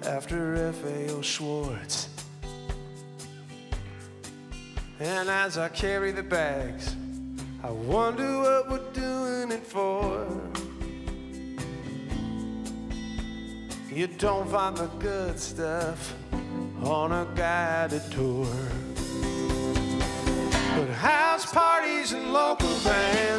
after F.A.O. Schwartz. And as I carry the bags, I wonder what we're doing it for. You don't find the good stuff on a guided tour, but house parties and local bands